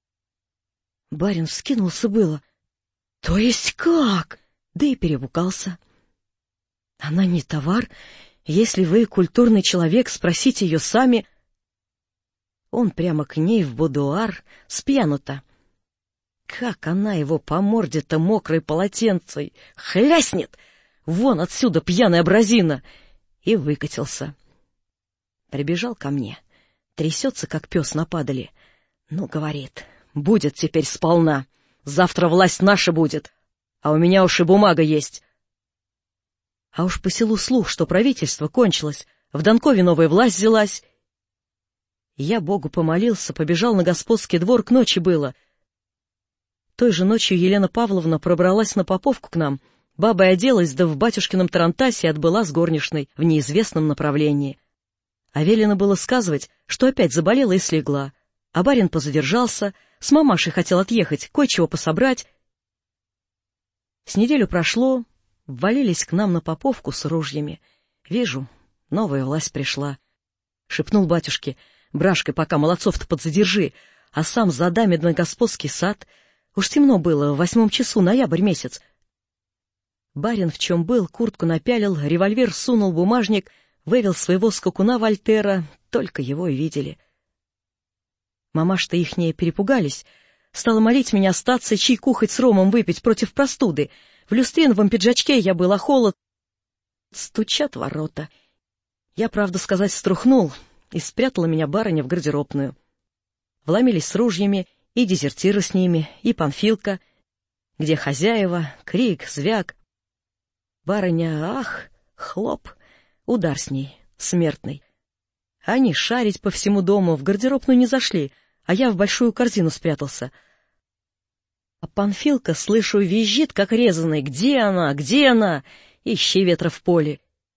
Барин вскинулся было. То есть как? Да и перепугался. Она не товар. Если вы культурный человек, спросите ее сами. Он прямо к ней в будуар, спьяну-то. Как она его по морде-то мокрой полотенцей хляснет! Вон отсюда, пьяная образина! И выкатился. Прибежал ко мне, трясется, как пес на падали. Ну, говорит, будет теперь сполна. Завтра власть наша будет, а у меня уж и бумага есть. А уж по селу слух, что правительство кончилось, в Донкове новая власть взялась. Я Богу помолился, побежал на господский двор, к ночи было. Той же ночью Елена Павловна пробралась на Поповку к нам, бабой оделась, да в батюшкином тарантасе отбыла с горничной в неизвестном направлении. А велено было сказывать, что опять заболела и слегла, а барин позадержался, с мамашей хотел отъехать, кое-чего пособрать. С неделю прошло, ввалились к нам на Поповку с ружьями. Вижу, новая власть пришла. Шепнул батюшке: брашкой пока молодцов-то подзадержи, а сам задамит на господский сад. Уж темно было, в 8 часу, ноябрь месяц. Барин в чем был, куртку напялил, револьвер сунул, бумажник, вывел своего скакуна Вольтера, только его и видели. Мамаш-то ихние перепугались, стала молить меня остаться, чайку хоть с ромом выпить против простуды. В люстриновом пиджачке я был, а холод. Стучат ворота. Я, правда сказать, струхнул, и спрятала меня барыня в гардеробную. Вломились с ружьями, и дезертиры с ними, и Панфилка, где хозяева, крик, звяк. Барыня, ах, хлоп, удар с ней, смертный. Они шарить по всему дому, в гардеробную не зашли, а я в большую корзину спрятался. А Панфилка, слышу, визжит, как резаный: «Где она? Где она?» ищи ветра в поле.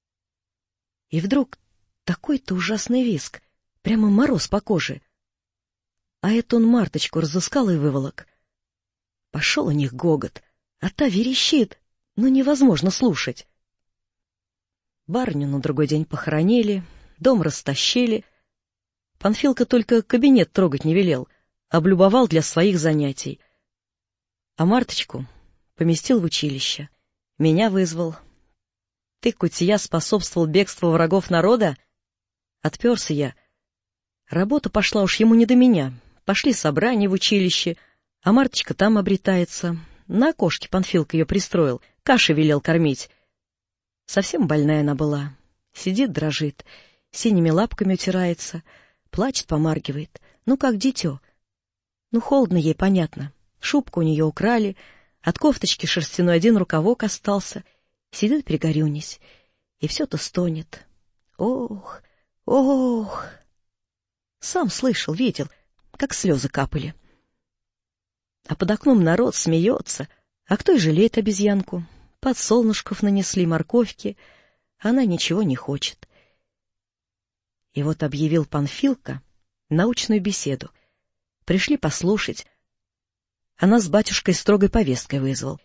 И вдруг такой-то ужасный визг, прямо мороз по коже. А это он Марточку разыскал и выволок. Пошел у них гогот, а та верещит, но невозможно слушать. Барыню на другой день похоронили, дом растащили. Панфилка только кабинет трогать не велел, облюбовал для своих занятий. А Марточку поместил в училище. Меня вызвал. Ты, кутия, способствовал бегству врагов народа? Отперся я. Работа пошла уж ему не до меня. Пошли собрания в училище, а Марточка там обретается. На окошке Панфилка ее пристроил, каши велел кормить. Совсем больная она была. Сидит, дрожит, синими лапками утирается, плачет, помаргивает. Ну, как дитё. Ну, холодно ей, понятно. Шубку у нее украли, от кофточки шерстяной один рукавок остался. Сидит, пригорюнись, и все-то стонет. Ох, ох! Сам слышал, видел, как слезы капали. А под окном народ смеется, а кто и жалеет обезьянку. Подсолнушков нанесли, морковки, она ничего не хочет. И вот объявил Панфилка научную беседу. Пришли послушать, а нас с батюшкой строгой повесткой вызвал.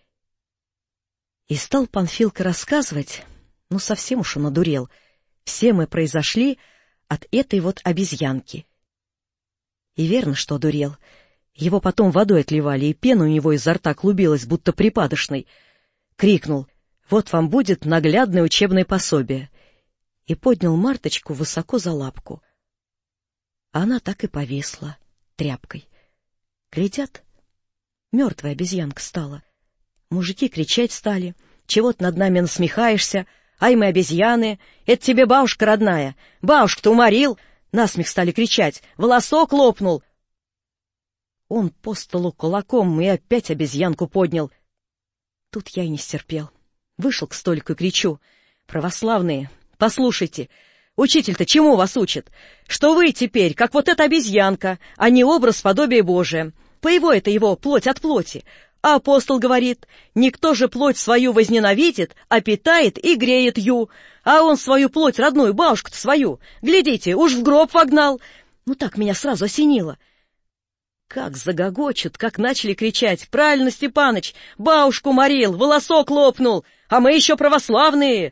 И стал Панфилка рассказывать, ну совсем уж он одурел. Все мы произошли от этой вот обезьянки. И верно, что одурел. Его потом водой отливали, и пена у него изо рта клубилась, будто припадочной. Крикнул: «Вот вам будет наглядное учебное пособие!» И поднял Марточку высоко за лапку. А она так и повисла тряпкой. Глядят, мертвая обезьянка стала. Мужики кричать стали: «Чего ты над нами насмехаешься? Ай, мы обезьяны! Это тебе бабушка родная! Бабушку-то уморил!» Насмех стали кричать: «Волосок лопнул!» Он по столу кулаком и опять обезьянку поднял. Тут я и не стерпел. Вышел к столику и кричу: «Православные, послушайте, учитель-то чему вас учит? Что вы теперь, как вот эта обезьянка, а не образ подобия Божия. Поево это его плоть от плоти. А апостол говорит: никто же плоть свою возненавидит, а питает и греет ю. А он свою плоть родную, бабушку-то свою, глядите, уж в гроб вогнал». Ну так меня сразу осенило. Как загогочут, как начали кричать: «Правильно, Степаныч, бабушку морил, волосок лопнул, а мы еще православные!»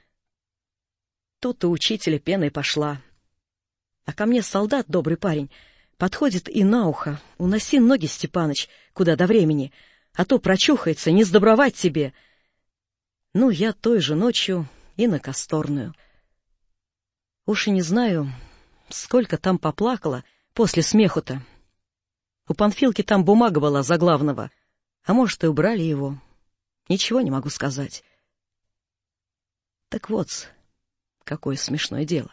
Тут у учителя пеной пошла. А ко мне солдат, добрый парень, подходит и на ухо: «Уноси ноги, Степаныч, куда до времени, а то прочухается, не сдобровать тебе». Ну, я той же ночью и на Косторную. Уж и не знаю, сколько там поплакала после смеху-то. У Панфилки там бумага была за главного, а может, и убрали его. Ничего не могу сказать. Так вот, какое смешное дело.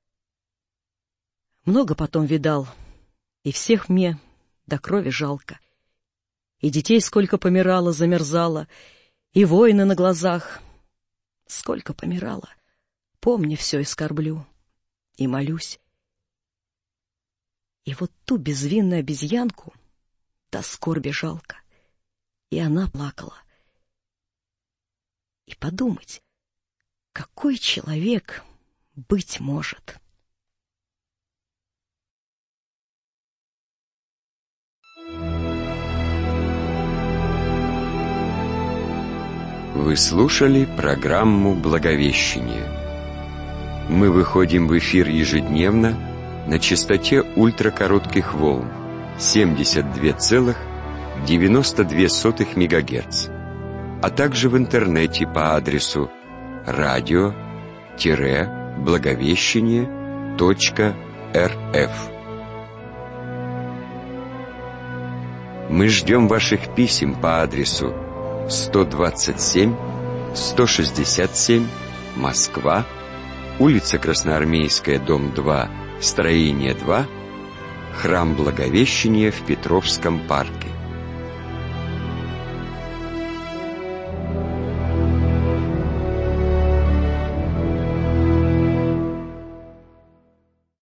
Много потом видал, и всех мне до крови жалко. И детей сколько помирало, замерзало, и воины на глазах. Сколько помирало. Помню все и скорблю, и молюсь. И вот ту безвинную обезьянку до скорби жалко. И она плакала. И подумать, какой человек быть может. Вы слушали программу «Благовещение». Мы выходим в эфир ежедневно на частоте ультракоротких волн 72,92 МГц, а также в интернете по адресу radio-благовещение.рф. Мы ждем ваших писем по адресу 127 167 Москва, улица Красноармейская, дом 2, строение 2, храм Благовещения в Петровском парке.